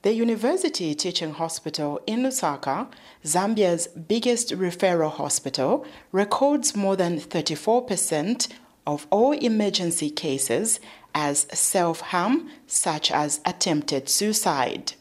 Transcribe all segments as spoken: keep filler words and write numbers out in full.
The University Teaching Hospital in Lusaka, Zambia's biggest referral hospital, records more than thirty-four percent of all emergency cases as self-harm, such as attempted suicide.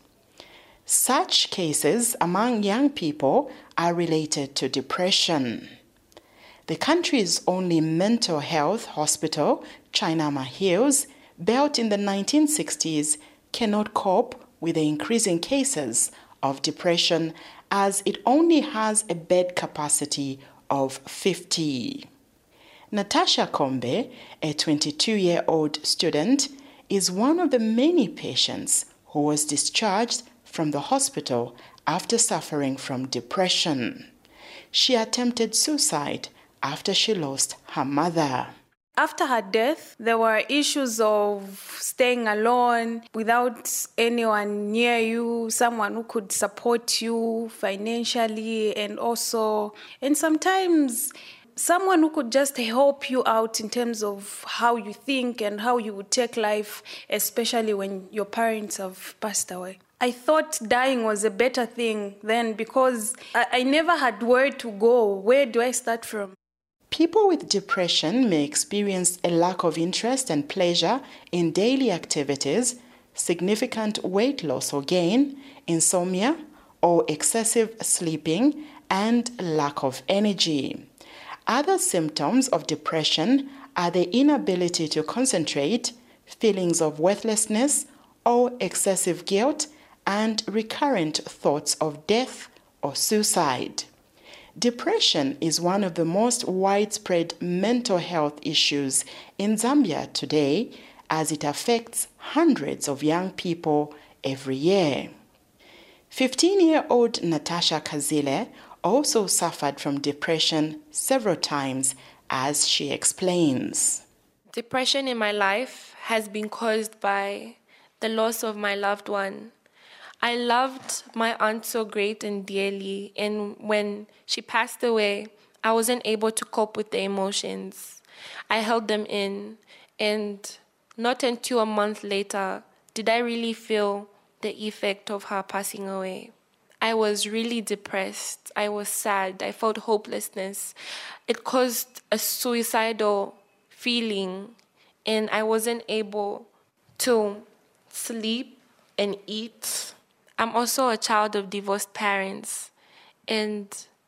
Such cases among young people are related to depression. The country's only mental health hospital, Chainama Hills, built in the nineteen sixties, cannot cope with the increasing cases of depression as it only has a bed capacity of fifty. Natasha Kombe, a twenty-two-year-old student, is one of the many patients who was discharged from the hospital after suffering from depression. She attempted suicide after she lost her mother. After her death, there were issues of staying alone without anyone near you, someone who could support you financially, and also, and sometimes someone who could just help you out in terms of how you think and how you would take life, especially when your parents have passed away. I thought dying was a better thing then because I, I never had where to go. Where do I start from? People with depression may experience a lack of interest and pleasure in daily activities, significant weight loss or gain, insomnia, or excessive sleeping, and lack of energy. Other symptoms of depression are the inability to concentrate, feelings of worthlessness or excessive guilt, and recurrent thoughts of death or suicide. Depression is one of the most widespread mental health issues in Zambia today, as it affects hundreds of young people every year. fifteen-year-old Natasha Kazile also suffered from depression several times, as she explains. Depression in my life has been caused by the loss of my loved one. I loved my aunt so great and dearly, and when she passed away, I wasn't able to cope with the emotions. I held them in, and not until a month later did I really feel the effect of her passing away. I was really depressed. I was sad. I felt hopelessness. It caused a suicidal feeling, and I wasn't able to sleep and eat. I'm also a child of divorced parents, and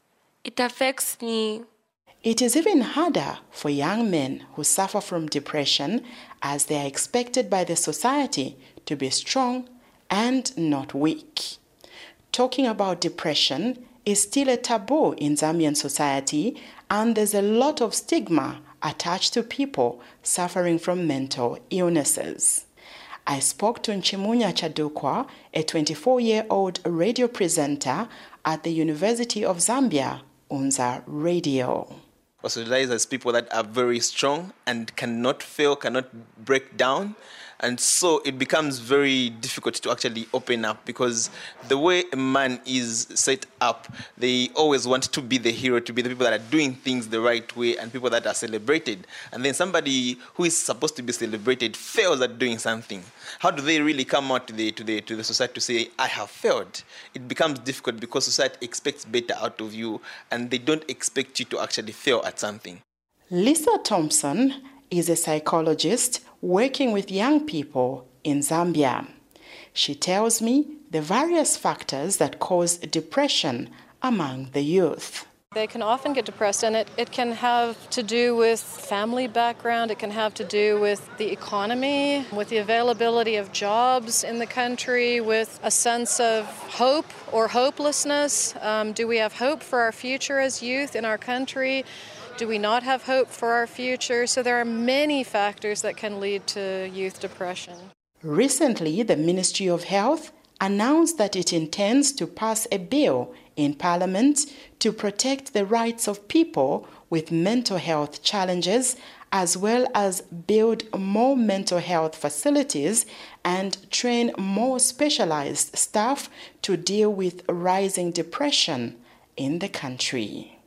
it affects me. It is even harder for young men who suffer from depression, as they are expected by the society to be strong and not weak. Talking about depression is still a taboo in Zambian society, and there's a lot of stigma attached to people suffering from mental illnesses. I spoke to Nchimunya Chadukwa, a twenty-four-year-old radio presenter at the University of Zambia, Unza Radio. Socialize as people that are very strong and cannot fail, cannot break down. And so it becomes very difficult to actually open up, because the way a man is set up, they always want to be the hero, to be the people that are doing things the right way and people that are celebrated. And then somebody who is supposed to be celebrated fails at doing something. How do they really come out to the, to the, to the society to say, I have failed? It becomes difficult because society expects better out of you, and they don't expect you to actually fail at something. Lisa Thompson is a psychologist working with young people in Zambia. She tells me the various factors that cause depression among the youth. They can often get depressed, and it, it can have to do with family background, it can have to do with the economy, with the availability of jobs in the country, with a sense of hope or hopelessness. Um, do we have hope for our future as youth in our country? Do we not have hope for our future? So there are many factors that can lead to youth depression. Recently, the Ministry of Health announced that it intends to pass a bill in Parliament to protect the rights of people with mental health challenges, as well as build more mental health facilities and train more specialized staff to deal with rising depression in the country.